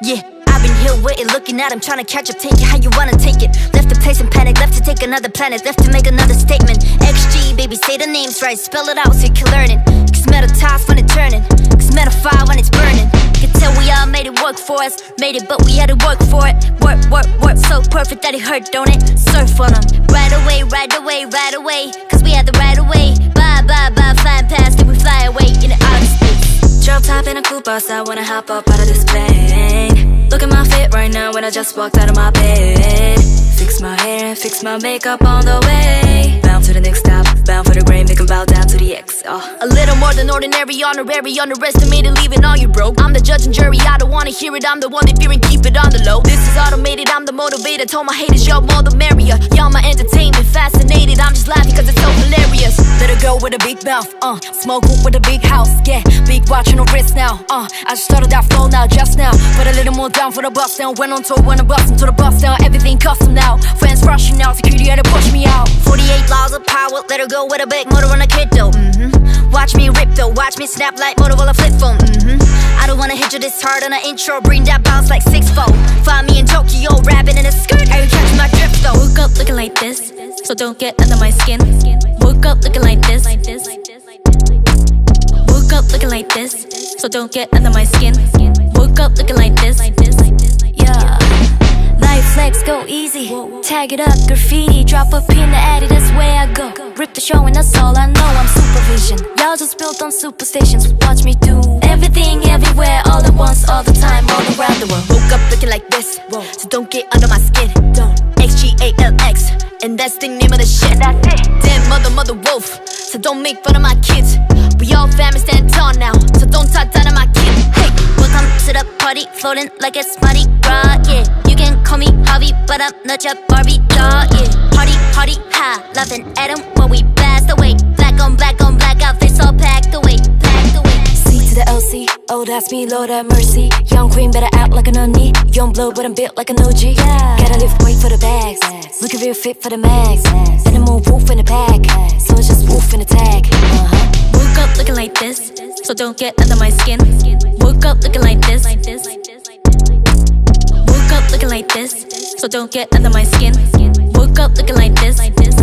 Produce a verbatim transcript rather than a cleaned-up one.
Yeah, I've been here waiting, looking at him, trying to catch up, take it how you wanna take it. Left the place in panic, left to take another planet, left to make another statement. X G, baby, say the names right, spell it out so you can learn it. Cause metal ties when it's turning, cause metal fire when it's burning. Can tell we all made it work for us, made it but we had to work for it. Work, work, work, so perfect that it hurt, don't it? Surf on them, right away, right away, right away. Cause we had the right away, bye, bye, bye, flying past it, we fly away in the outer space. Drop top in a coupe outside when I hop up out of this plane. Look at my fit right now when I just walked out of my bed. Fix my hair and fix my makeup on the way. Bound to the next stop, bound for the grain, make 'em bow down to the X. Oh. A little more than ordinary, honorary, underestimated, leaving all you broke. I'm the judge and jury, I don't wanna hear it, I'm the one that fear and keep it on the low. This is automated, I'm the motivator, told my haters, y'all more the merrier. Y'all my entertainment, fascinated, I'm just laughing cause it's so hilarious. Little girl with a big mouth, uh, smoke with a big house, yeah. Big watch on her wrist now, uh, I just started that flow now, just now. Put a little more down for the bus down, went on tour, when I bust into the bus down. Everything custom now, friends rushing out, security had to push me out. Forty-eight laws of power, let her go with a big motor on a kid though, mm-hmm. Watch me rip though, watch me snap like Motorola flip phone, mm-hmm. I don't wanna hit you this hard on an intro, bring that bounce like six fold. Find me in Tokyo, rapping in a skirt, I catch my drift though. Woke up looking like this, so don't get under my skin. Woke up looking like this. Woke up looking like this, so don't get under my skin. Woke up looking like this. Yeah. Life flex, go easy. Tag it up, graffiti. Drop a pin to add it, that's where I go. Rip the show and that's all I know, I'm supervision. Y'all just built on superstations. Watch me do everything, everywhere, all at once, all the time, all around the world. Woke up looking like this, so don't get under my skin. Don't. X G A L X, and that's the name of the shit. That's it. Damn mother, mother wolf, so don't make fun of my kids. We all family stand tall now, so don't talk down on my kids. Hey, welcome to the party, floating like it's Mardi Gras, yeah. You can call me Harvey, but I'm not your Barbie doll, yeah. Party, party, ha, laughing at them while we blast away. Black on black on black, outfits all packed away, packed away. C to the L C, oh that's me, Lord have mercy. Young queen better act like an onion. Young blood, but I'm built like an O G. Yeah. Gotta lift weight for the bags, looking real fit for the mags. Animal wolf in the pack, so it's just wolf in the tag. Uh-huh. Woke up looking like this, so don't get under my skin. Woke up looking like this. Woke up looking like this, so don't get under my skin. Woke up looking like this.